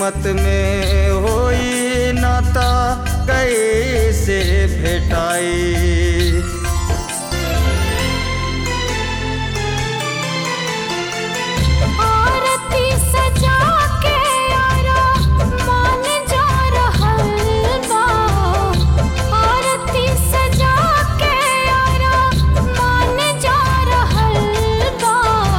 किस्मत में होई नाता कैसे भेटाई। आरती सजा के यारा मान जा रहल बा, आरती सजा के यारा मान जा रहल बा।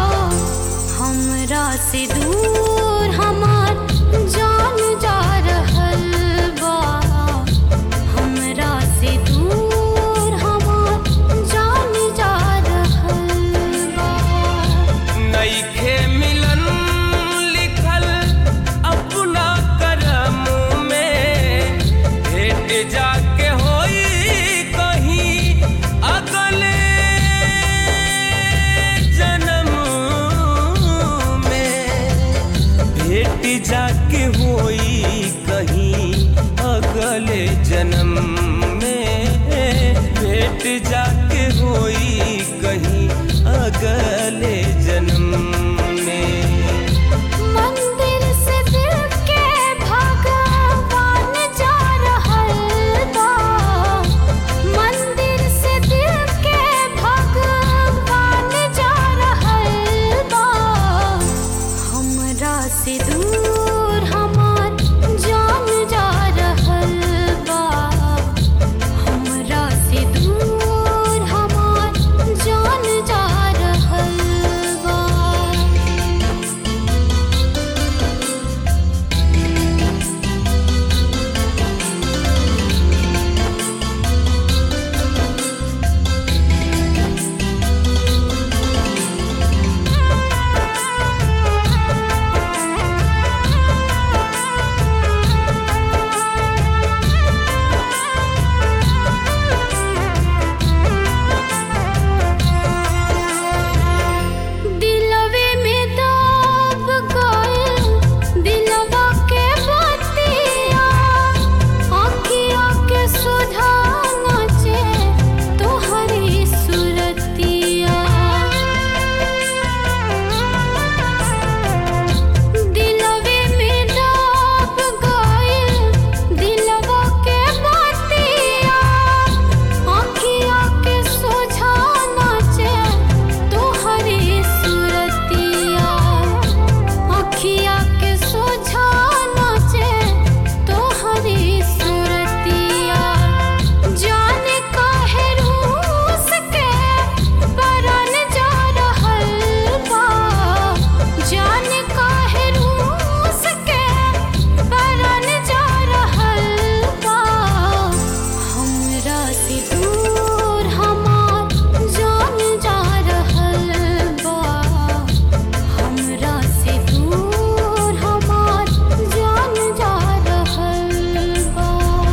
हमरा से दूर हमार जान जा रहल बा, हमरा से दूर हमार जान जा रहल बा। नइखे मिलन लिखल अपना करम में, भेट जाके होई कहीं अगले जन्म में, भेट जाके होई कहीं अगले जन्म में, भेट जाके होई कहीं अगले जन्म में। मंदिर से दिल के भगवान जा रहल बा, मंदिर से दिल के भगवान जा रहल बा। हमरा से दूर हमार जान जा रहल बा, हमरा से दूर हमार जान जा रहल बा। दिलवे में दब गइल दिलवा के बतिया, आँखिया के सुधा नाचे तोहरी सुरतिया। दिलवे में दब गइल दिलवा के बतिया, आँखिया के सुधा नाचे तोहरी सुरतिया, आँखिया के सोझा नाचे तोहरी सुरतिया। जाने काहे रूस के परान जा रहल बा, जाने काहे रूस के परान जा रहल बा। हमरा से दूर हमार जान जा रहल बा, हमरा से दूर हमार जान जा रहल बा।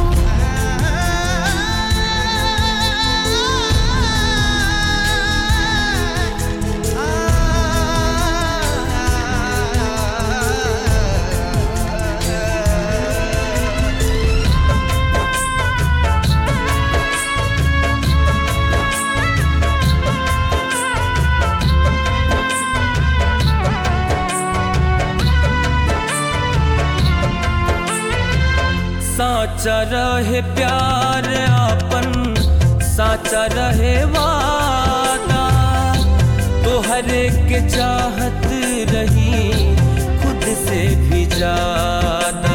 साचा रहे प्यार आपन, साचा रहे वादा, तोहरे के चाहत रही खुद से भी ज्यादा।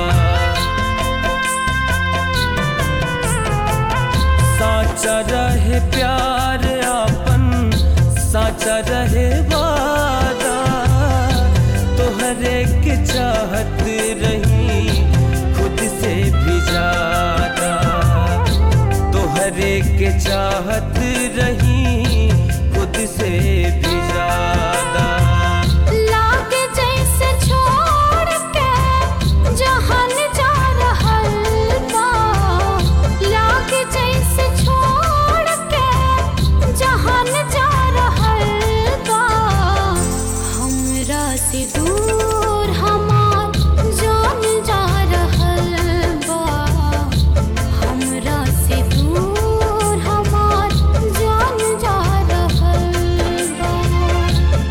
साचा रहे प्यार आपन, साचा रहे वादा, तोहरे के चाहत रही खुद से भी ज्यादा, तोहरे के चाहत रही खुद से भी ज्यादा। लागे जैसे छोड़ के जहान जा रहल बा, लागे जैसे छोड़ के जहान जा रहल बा। हमरा से दूर हमार जान जा रहल बा, हमरा से दूर हमार जान जा रहल बा।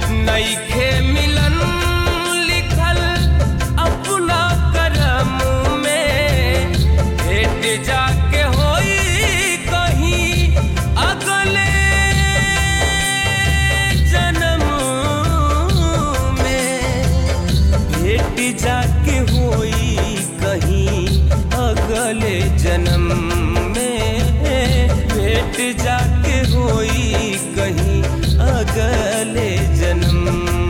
होई कहीं अगले जन्म